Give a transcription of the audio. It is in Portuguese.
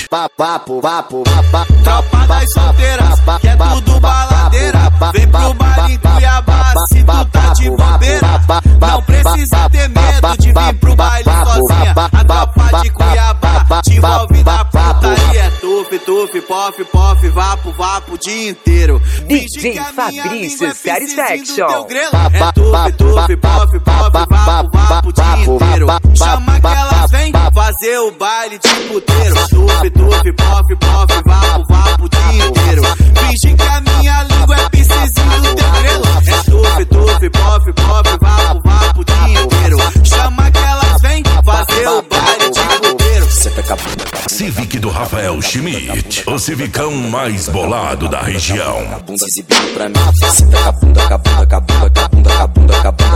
Vapo. Tropa das solteiras, que é tudo baladeira. Vem pro baile em Cuiabá, se tu tá de bobeira. Não precisa ter medo de vir pro baile sozinha. A tropa de Cuiabá te envolve na putaria. É tuf, pof, vapo o dia inteiro. DJ Fabrício Satisfaction. É tuf, pof, vapo o dia inteiro. Chama que elas vêm fazer o baile de puteiro. Tuf, pof, vapo o dia inteiro. Finge que a minha língua é piscizinho do teu grelo. É tuf, pof, vapo o dia inteiro. Chama que elas vêm fazer o baile de puteiro. Civic do Rafael Schmidt, o civicão mais bolado da região. Exibindo pra mim, senta com a bunda,